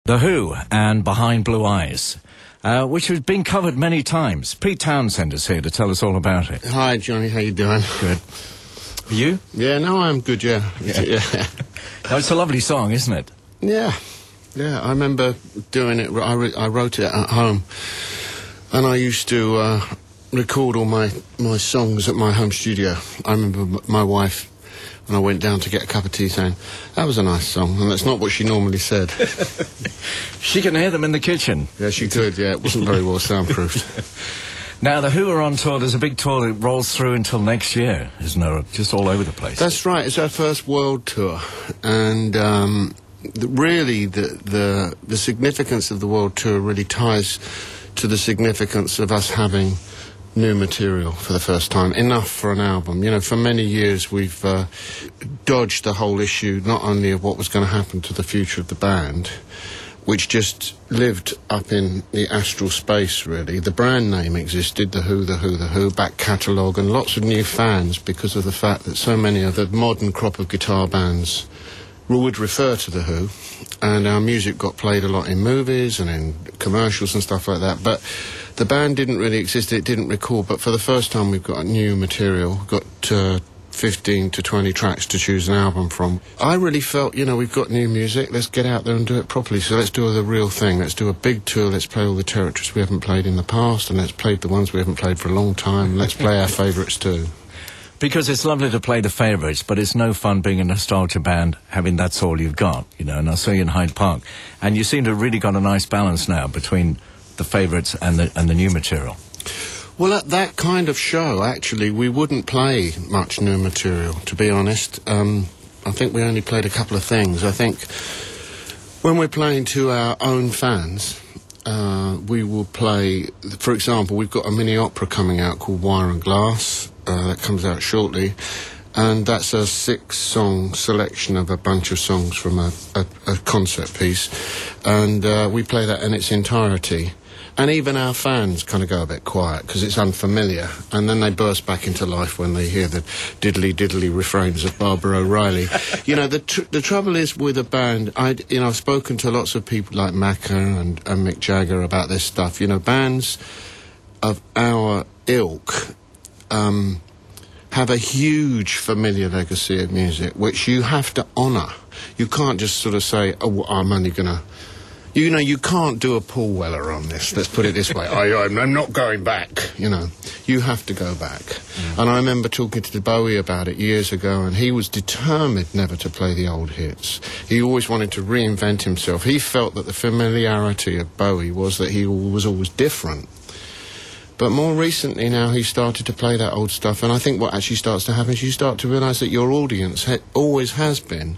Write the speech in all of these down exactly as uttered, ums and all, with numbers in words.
The Who and Behind Blue Eyes, uh, which has been covered many times. Pete Townsend is here to tell us all about it. Hi, Johnny. How you doing? Good. Are you? Yeah, no, I'm good, yeah. Yeah. yeah. Oh, it's a lovely song, isn't it? Yeah. Yeah, I remember doing it. I, re I wrote it at home. And I used to uh, record all my, my songs at my home studio. I remember my wife, when I went down to get a cup of tea, saying, that was a nice song, and that's not what she normally said. She can hear them in the kitchen. Yeah, she could, yeah. It wasn't very well soundproofed. Now, The Who are on tour. There's a big tour that rolls through until next year, isn't there? Just all over the place. That's right. It's our first world tour. And um, the, really, the, the, the significance of the world tour really ties to the significance of us having new material for the first time, enough for an album. You know, for many years we've uh, dodged the whole issue, not only of what was going to happen to the future of the band, which just lived up in the astral space, really. The brand name existed, The Who, The Who, The Who, back catalogue, and lots of new fans because of the fact that so many of the modern crop of guitar bands would refer to The Who, and our music got played a lot in movies and in commercials and stuff like that, but the band didn't really exist, it didn't record, but for the first time we've got new material, got uh, fifteen to twenty tracks to choose an album from. I really felt, you know, we've got new music, let's get out there and do it properly, so let's do the real thing, let's do a big tour, let's play all the territories we haven't played in the past, and let's play the ones we haven't played for a long time, let's play our favourites too. Because it's lovely to play the favourites, but it's no fun being a nostalgia band having that's all you've got, you know, and I saw you in Hyde Park. And you seem to have really got a nice balance now between the favourites and the, and the new material. Well, at that kind of show, actually, we wouldn't play much new material, to be honest. Um, I think we only played a couple of things. I think when we're playing to our own fans, uh, we will play, for example, we've got a mini opera coming out called Wire and Glass. Uh, that comes out shortly, and that's a six-song selection of a bunch of songs from a, a, a concert piece, and uh, we play that in its entirety. And even our fans kind of go a bit quiet because it's unfamiliar, and then they burst back into life when they hear the diddly-diddly refrains of Barbara O'Reilly. You know, the tr the trouble is with a band, I, you know, I've spoken to lots of people like Macca and, and Mick Jagger about this stuff. You know, bands of our ilk Um, have a huge familiar legacy of music, which you have to honour. You can't just sort of say, oh, well, I'm only going to... You know, you can't do a Paul Weller on this, let's put it this way. I, I'm not going back, you know. You have to go back. Mm. And I remember talking to Bowie about it years ago, and he was determined never to play the old hits. He always wanted to reinvent himself. He felt that the familiarity of Bowie was that he was always different. But more recently now, he started to play that old stuff, and I think what actually starts to happen is you start to realise that your audience ha always has been,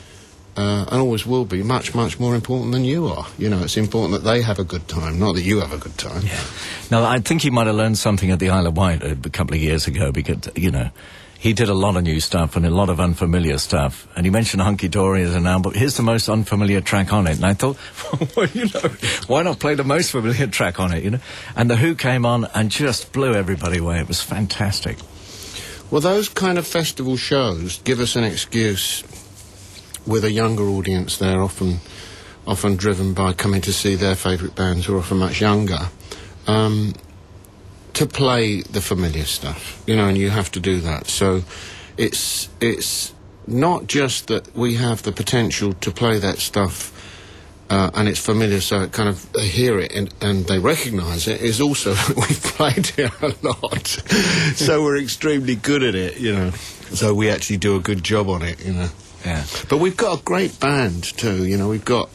uh, and always will be, much, much more important than you are. You know, it's important that they have a good time, not that you have a good time. Yeah. Now, I think he might have learned something at the Isle of Wight a couple of years ago, because, you know, he did a lot of new stuff and a lot of unfamiliar stuff. And he mentioned Hunky Dory as an album. Here's the most unfamiliar track on it. And I thought, well, you know, why not play the most familiar track on it, you know? And The Who came on and just blew everybody away. It was fantastic. Well, those kind of festival shows give us an excuse with a younger audience there, often, often driven by coming to see their favourite bands who are often much younger. Um... to play the familiar stuff, you know, and you have to do that. So it's it's not just that we have the potential to play that stuff uh, and it's familiar, so it kind of they hear it and, and they recognise it, is also that we've played it a lot. So we're extremely good at it, you know. So we actually do a good job on it, you know. Yeah. But we've got a great band too, you know, we've got...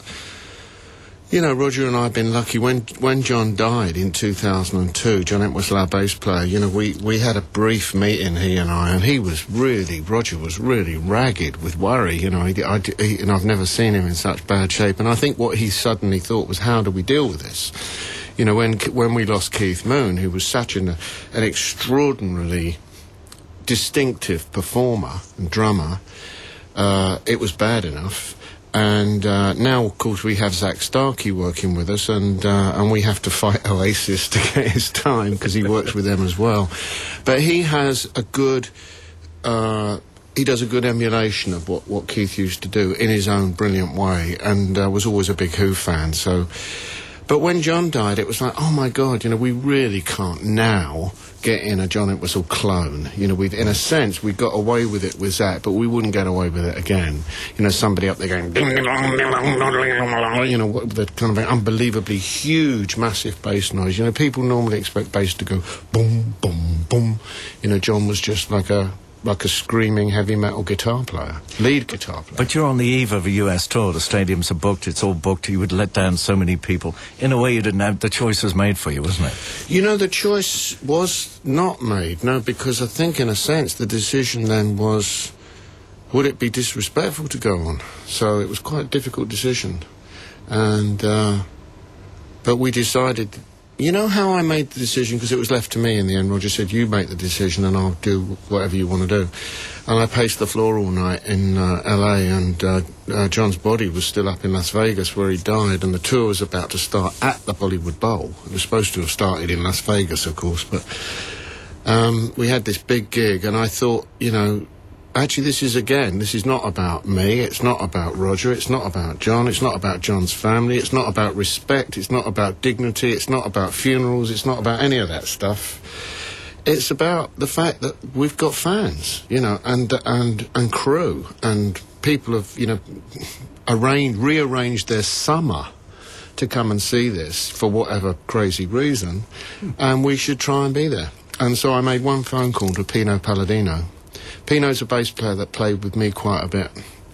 You know, Roger and I have been lucky. When when John died in two thousand two, John Entwistle, our bass player, you know, we, we had a brief meeting, he and I, and he was really, Roger was really ragged with worry, you know, he, I, he, and I've never seen him in such bad shape. And I think what he suddenly thought was, how do we deal with this? You know, when when we lost Keith Moon, who was such an, an extraordinarily distinctive performer and drummer, uh, it was bad enough. And uh, now, of course, we have Zach Starkey working with us, and uh, and we have to fight Oasis to get his time because he works with them as well. But he has a good uh, he does a good emulation of what, what Keith used to do in his own brilliant way, and uh, was always a big Who fan. So, but when John died, it was like, oh my God, you know, we really can't now get in a John Entwistle clone. You know, we in a sense we got away with it with Zach, but we wouldn't get away with it again. You know, somebody up there going, you know, what, the kind of unbelievably huge, massive bass noise. You know, people normally expect bass to go boom, boom, boom. You know, John was just like a like a screaming heavy metal guitar player, lead guitar player. But you're on the eve of a U S tour. The stadiums are booked. It's all booked. You would let down so many people. In a way, you didn't have... The choice was made for you, wasn't it? You know, the choice was not made, no, because I think, in a sense, the decision then was, would it be disrespectful to go on? So it was quite a difficult decision. And, uh, but we decided... You know how I made the decision, because it was left to me in the end. Roger said, you make the decision and I'll do whatever you want to do. And I paced the floor all night in uh, L A, and uh, uh, John's body was still up in Las Vegas where he died, and the tour was about to start at the Bollywood Bowl. It was supposed to have started in Las Vegas, of course, but um, we had this big gig, and I thought, you know, actually, this is, again, this is not about me, it's not about Roger, it's not about John, it's not about John's family, it's not about respect, it's not about dignity, it's not about funerals, it's not about any of that stuff. It's about the fact that we've got fans, you know, and and and crew, and people have, you know, arranged, rearranged their summer to come and see this for whatever crazy reason, and we should try and be there. And so I made one phone call to Pino Palladino. Pino's a bass player that played with me quite a bit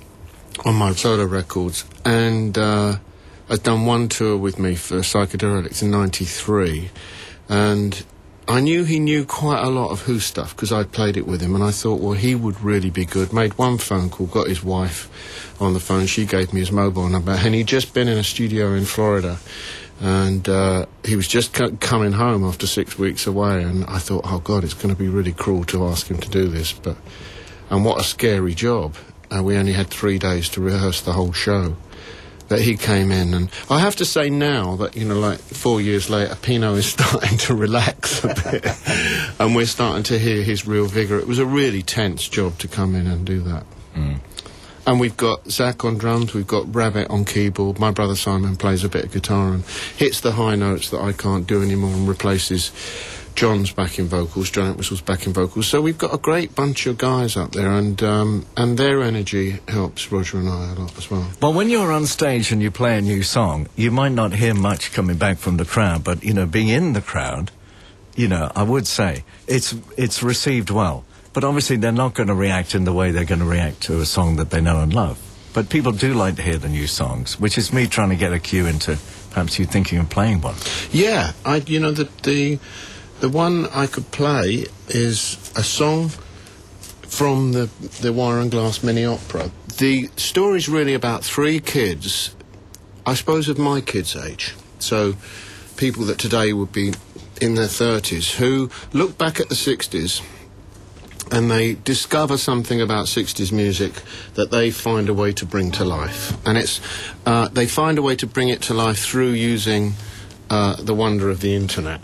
on my solo records, and uh, has done one tour with me for Psychedelics in ninety-three, and I knew he knew quite a lot of Who stuff because I'd played it with him, and I thought, well, he would really be good. Made one phone call, got his wife on the phone, she gave me his mobile number, and he'd just been in a studio in Florida, and uh, he was just c- coming home after six weeks away, and I thought, oh God, it's going to be really cruel to ask him to do this, but and what a scary job. Uh, we only had three days to rehearse the whole show. That he came in, and I have to say now that, you know, like four years later, Pino is starting to relax a bit, and we're starting to hear his real vigour. It was a really tense job to come in and do that. Mm. And we've got Zach on drums, we've got Rabbit on keyboard, my brother Simon plays a bit of guitar and hits the high notes that I can't do anymore and replaces John's backing vocals, John Entwistle's backing vocals. So we've got a great bunch of guys up there, and um, and their energy helps Roger and I a lot as well. Well, when you're on stage and you play a new song, you might not hear much coming back from the crowd, but, you know, being in the crowd, you know, I would say it's it's received well. But obviously they're not going to react in the way they're going to react to a song that they know and love. But people do like to hear the new songs, which is me trying to get a cue into perhaps you thinking of playing one. Yeah, I, you know, the... the The one I could play is a song from the, the Wire and Glass mini opera. The story's really about three kids, I suppose of my kids' age, so people that today would be in their thirties, who look back at the sixties and they discover something about sixties music that they find a way to bring to life. And it's uh, they find a way to bring it to life through using uh, the wonder of the internet.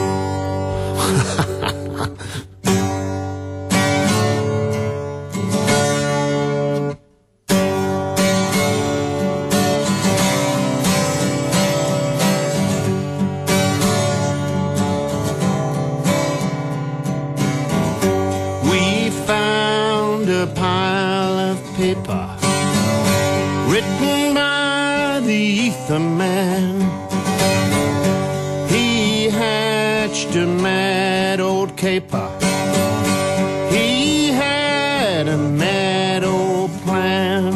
We found a pile of paper written by the ether man. He hatched a mad old caper. He had a mad old plan.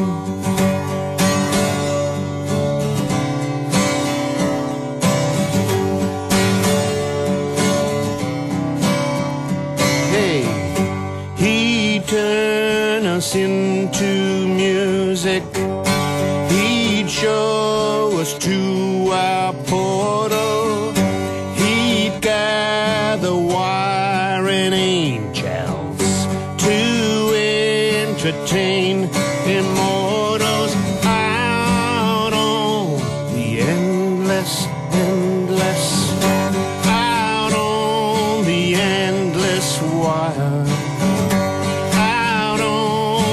Hey, he'd turn us into music. He'd show us to our portal. He'd gather wiring angels to entertain immortals out on the endless, endless, out on the endless wire, out on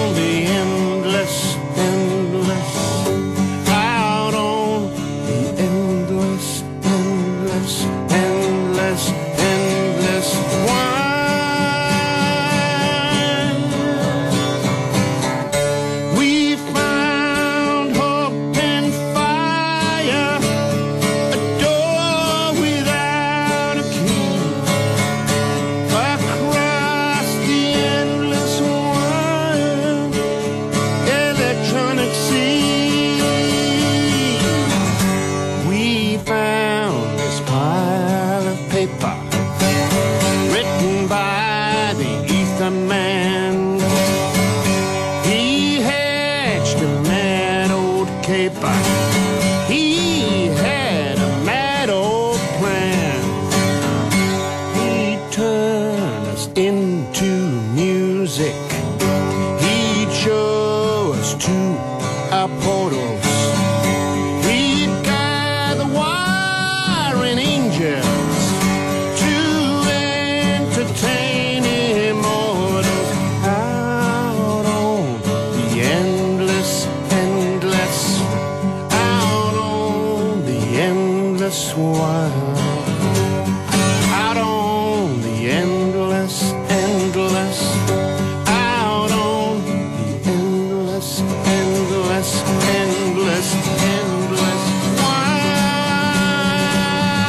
endless wire. Out on the endless, endless, out on the endless, endless, endless, endless wire.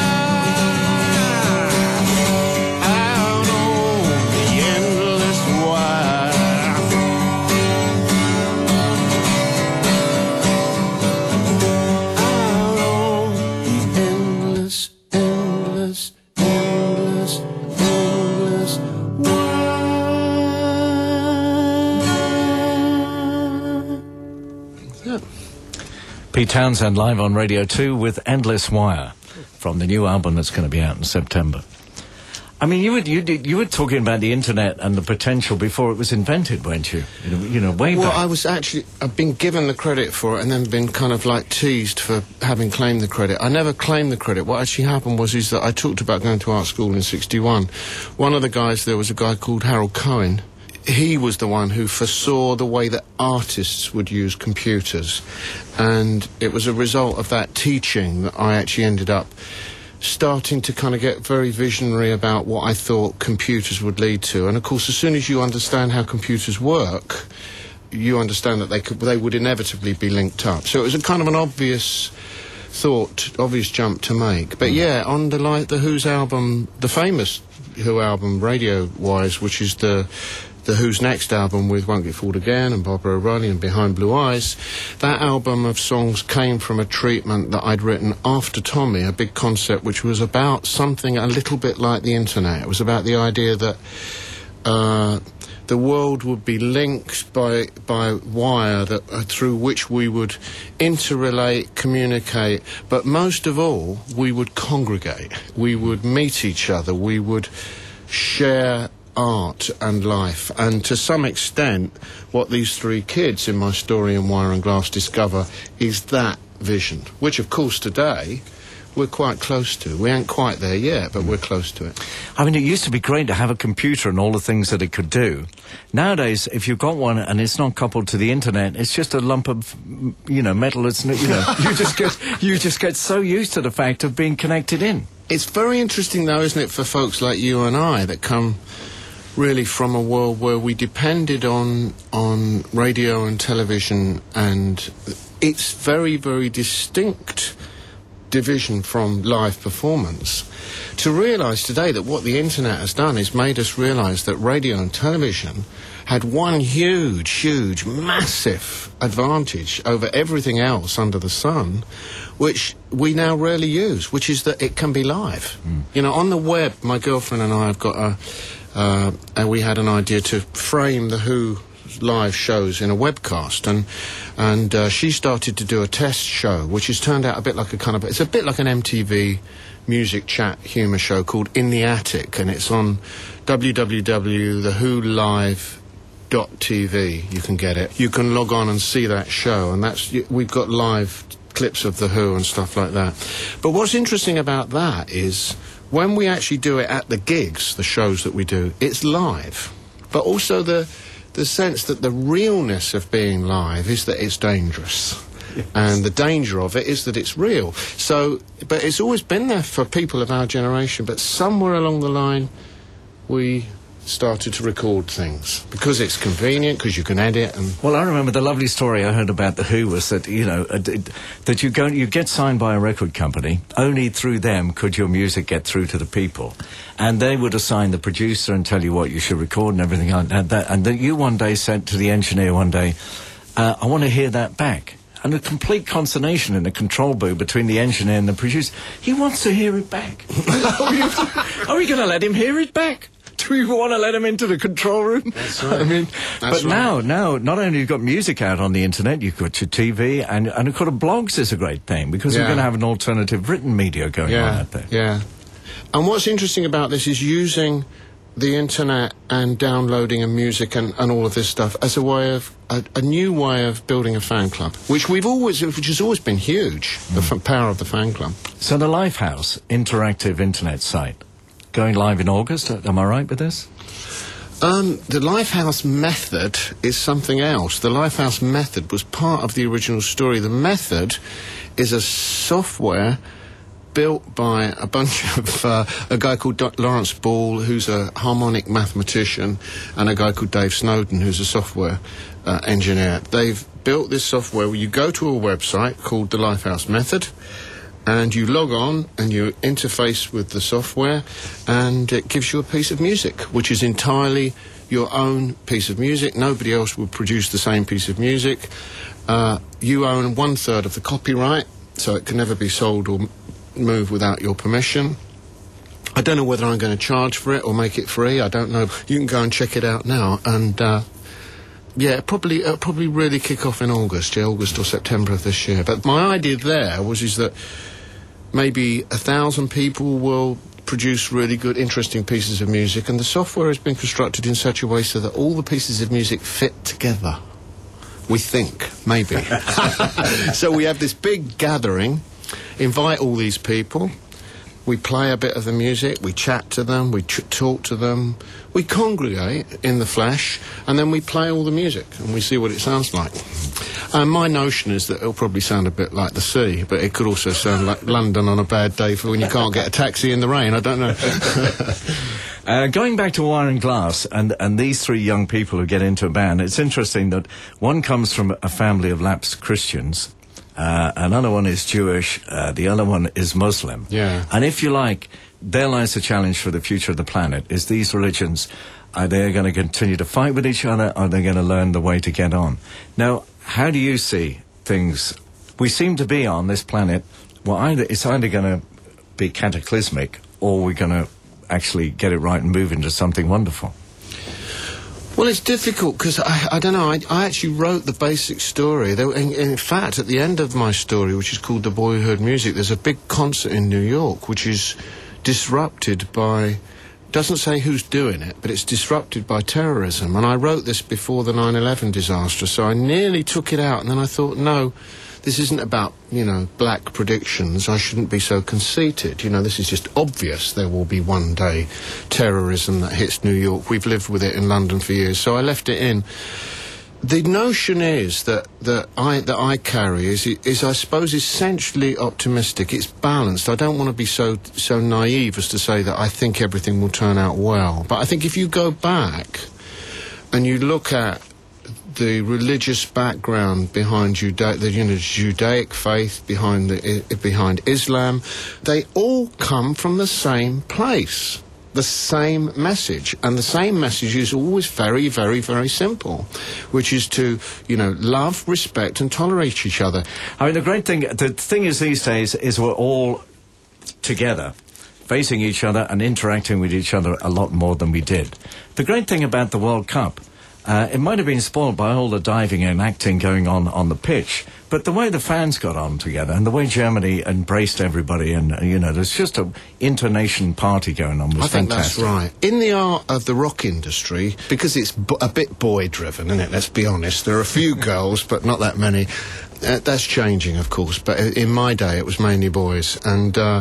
Out on the endless wire. Out on the endless, endless, endless, endless wire. Pete Townsend live on Radio two with Endless Wire from the new album that's going to be out in September. I mean, you were, you, did, you were talking about the internet and the potential before it was invented, weren't you? You know, you know way Well, back. I was actually, I've been given the credit for it and then been kind of like teased for having claimed the credit. I never claimed the credit. What actually happened was is that I talked about going to art school in sixty-one. One of the guys there was a guy called Harold Cohen. He was the one who foresaw the way that artists would use computers. And it was a result of that teaching that I actually ended up starting to kind of get very visionary about what I thought computers would lead to. And of course, as soon as you understand how computers work, you understand that they could, they would inevitably be linked up. So it was a kind of an obvious thought, obvious jump to make. But yeah, on the like the Who's album, the famous Who album, radio-wise, which is the the Who's next album with Won't Get Fooled Again and Barbara O'Reilly and Behind Blue Eyes, that album of songs came from a treatment that I'd written after Tommy, a big concept which was about something a little bit like the internet. It was about the idea that uh, the world would be linked by by wire that uh, through which we would interrelate, communicate, but most of all, we would congregate. We would meet each other. We would share art and life, and to some extent what these three kids in my story in Wire and Glass discover is that vision, which of course today we're quite close to. We ain't quite there yet, but we're close to it. I mean, it used to be great to have a computer and all the things that it could do. Nowadays, if you've got one and it's not coupled to the internet, it's just a lump of, you know, metal. It's, you know, you just get you just get so used to the fact of being connected in. It's very interesting though, isn't it, for folks like you and I that come really from a world where we depended on on radio and television and its very, very distinct division from live performance, to realise today that what the internet has done is made us realise that radio and television had one huge, huge, massive advantage over everything else under the sun, which we now rarely use, which is that it can be live. Mm. You know, on the web, my girlfriend and I have got a Uh, and we had an idea to frame the Who live shows in a webcast, and and uh, she started to do a test show, which has turned out a bit like a kind of, it's a bit like an M T V music chat humour show called In the Attic, and it's on w w w dot the who live dot t v. You can get it. You can log on and see that show, and that's, we've got live clips of the Who and stuff like that. But what's interesting about that is, when we actually do it at the gigs, the shows that we do, it's live. But also the the sense that the realness of being live is that it's dangerous. Yes. And the danger of it is that it's real. So, but it's always been there for people of our generation, but somewhere along the line we started to record things because it's convenient, because you can edit. And well, I remember the lovely story I heard about the Who was that, you know, uh, d- that you go, you get signed by a record company. Only through them could your music get through to the people, and they would assign the producer and tell you what you should record and everything like that. that and then you one day said to the engineer one day, uh, "I want to hear that back." And a complete consternation in the control booth between the engineer and the producer. He wants to hear it back. Are we going to let him hear it back? Do we want to let him into the control room? That's right. I mean, That's but right. now, now, not only you've got music out on the internet, you've got your T V, and and of course, blogs is a great thing because Yeah. we're going to have an alternative written media going on yeah, out there. yeah. And what's interesting about this is using the internet and downloading and music and, and all of this stuff as a way of a, a new way of building a fan club, which we've always, which has always been huge. Mm. The f- power of the fan club. So the Lifehouse interactive internet site going live in August. Am I right with this? Um, the Lifehouse method is something else. The Lifehouse method was part of the original story. The method is a software built by a bunch of uh, a guy called Do- Lawrence Ball, who's a harmonic mathematician, and a guy called Dave Snowden, who's a software uh, engineer. They've built this software where you go to a website called the Lifehouse Method, and you log on and you interface with the software, and it gives you a piece of music, which is entirely your own piece of music. Nobody else will produce the same piece of music. Uh, you own one third of the copyright, so it can never be sold or m- moved without your permission. I don't know whether I'm going to charge for it or make it free. I don't know. You can go and check it out now. And uh, yeah, probably it'll probably really kick off in August, yeah, August or September of this year. But my idea there was is that maybe a thousand people will produce really good, interesting pieces of music, and the software has been constructed in such a way so that all the pieces of music fit together. We think, maybe. So we have this big gathering, invite all these people, we play a bit of the music, we chat to them, we ch- talk to them, we congregate in the flesh, and then we play all the music, and we see what it sounds like. And my notion is that it'll probably sound a bit like the sea, but it could also sound like London on a bad day for when you can't get a taxi in the rain. I don't know. Uh, going back to Wire and Glass and, and these three young people who get into a band, it's interesting that one comes from a family of lapsed Christians, uh, another one is Jewish, uh, the other one is Muslim. Yeah. And if you like, there lies a challenge for the future of the planet, is these religions, are they going to continue to fight with each other, or are they going to learn the way to get on? Now, how do you see things? We seem to be on this planet, well, either it's either going to be cataclysmic, or we're going to actually get it right and move into something wonderful. Well, it's difficult because I, I don't know. I, I actually wrote the basic story. There, in, in fact, at the end of my story, which is called The Boy Who Heard Music, there's a big concert in New York which is disrupted by, doesn't say who's doing it, but it's disrupted by terrorism. And I wrote this before the nine eleven disaster, so I nearly took it out, and then I thought, no, this isn't about, you know, black predictions. I shouldn't be so conceited. You know, this is just obvious there will be one day terrorism that hits New York. We've lived with it in London for years, so I left it in. The notion is that that I that I carry is is I suppose essentially optimistic. It's balanced. I don't want to be so so naive as to say that I think everything will turn out well. But I think if you go back and you look at the religious background behind Juda- the you know, Judaic faith, behind the, I- behind Islam, they all come from the same place. The same message, and the same message is always very, very, very simple, which is to, you know, love, respect, and tolerate each other. I mean, the great thing, the thing is these days is we're all together, facing each other and interacting with each other a lot more than we did. The great thing about the World Cup, uh, it might have been spoiled by all the diving and acting going on on the pitch, but the way the fans got on together and the way Germany embraced everybody, and, uh, you know, there's just a inter-nation party going on was I think fantastic. that's right. In the art of the rock industry, because it's b- a bit boy-driven, isn't it? Let's be honest. There are a few girls, but not that many. Uh, that's changing, of course, but in my day it was mainly boys, and uh,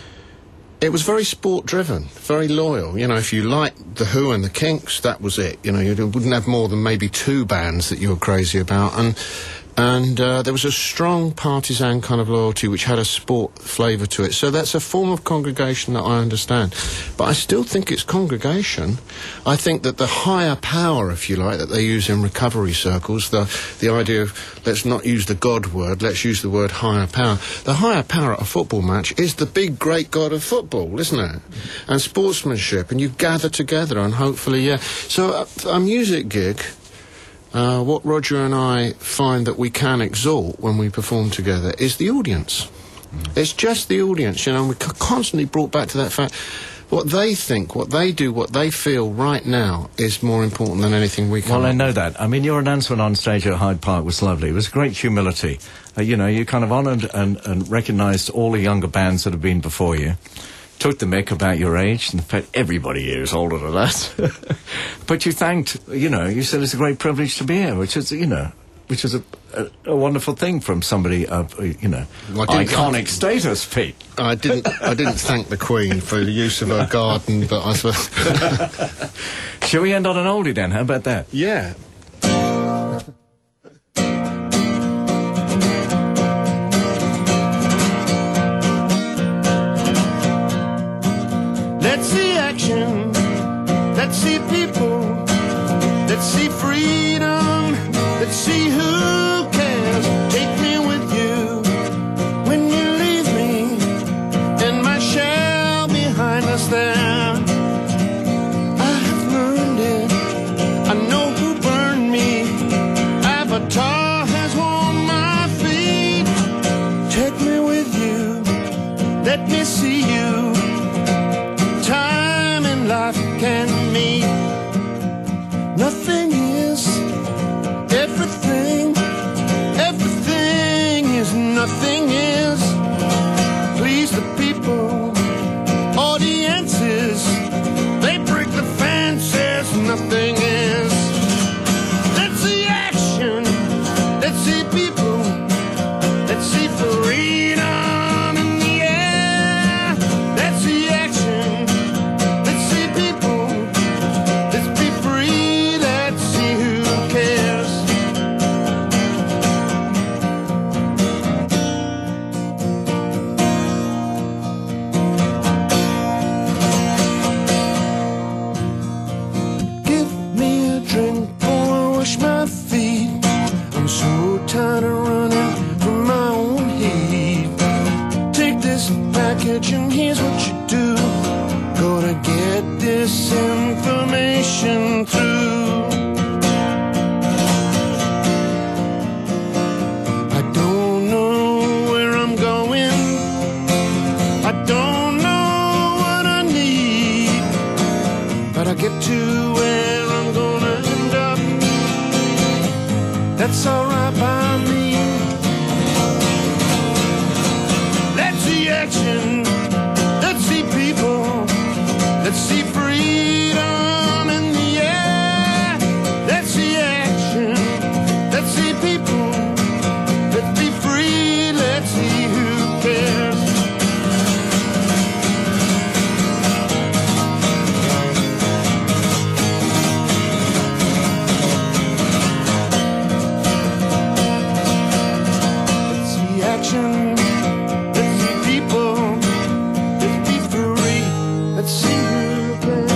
it was very sport-driven, very loyal. You know, if you liked The Who and the Kinks, that was it. You know, you wouldn't have more than maybe two bands that you were crazy about, and and uh, there was a strong partisan kind of loyalty which had a sport flavour to it. So that's a form of congregation that I understand. But I still think it's congregation. I think that the higher power, if you like, that they use in recovery circles, the the idea of let's not use the God word, let's use the word higher power. The higher power at a football match is the big, great God of football, isn't it? And sportsmanship, and you gather together, and hopefully, yeah. So a, a music gig... Uh, what Roger and I find that we can exalt when we perform together is the audience. Mm. It's just the audience, you know, and we're constantly brought back to that fact. What they think, what they do, what they feel right now is more important than anything we can. Well, I know that. I mean, your announcement on stage at Hyde Park was lovely. It was great humility. Uh, you know, you kind of honoured and, and recognised all the younger bands that have been before you. Took the mick about your age. In fact, everybody here is older than that. But you thanked, you know, you said it's a great privilege to be here, which is, you know, which is a, a, a wonderful thing from somebody of, you know, well, iconic status, Pete. I didn't, I didn't thank the Queen for the use of her garden, but I suppose. Shall we end on an oldie then? How about that? Yeah. let me see you. Time in life can meet. Nothing is everything. Everything is nothing is. Please the people, audiences, they break the fences. Nothing is. Let's see action. Let's see people. Let's see freedom in the air. Let's see action. Let's see people. Let's be free. Let's see who cares. Give me a drink before I wash my feet. I'm so tired of running from my own heat. Take this package and here's what you do. Gotta get this information through. I don't know where I'm going. I don't know what I need. But I get to where I'm gonna end up. That's alright by me. Let's see action. Let's see people. Let's see freedom in the air. Let's see action. Let's see people. Let's be free. Let's see who cares. Let's see action. Let's see people. Let's be free. Let's see who cares.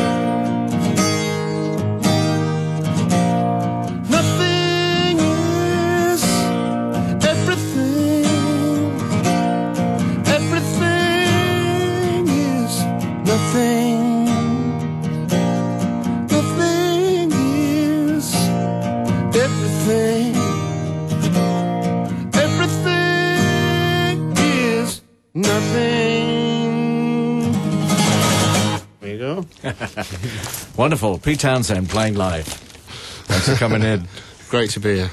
Nothing is everything. Everything is nothing. Nothing is everything. Everything is nothing. There you go. Wonderful. Pete Townsend playing live. Thanks for coming in. Great to be here.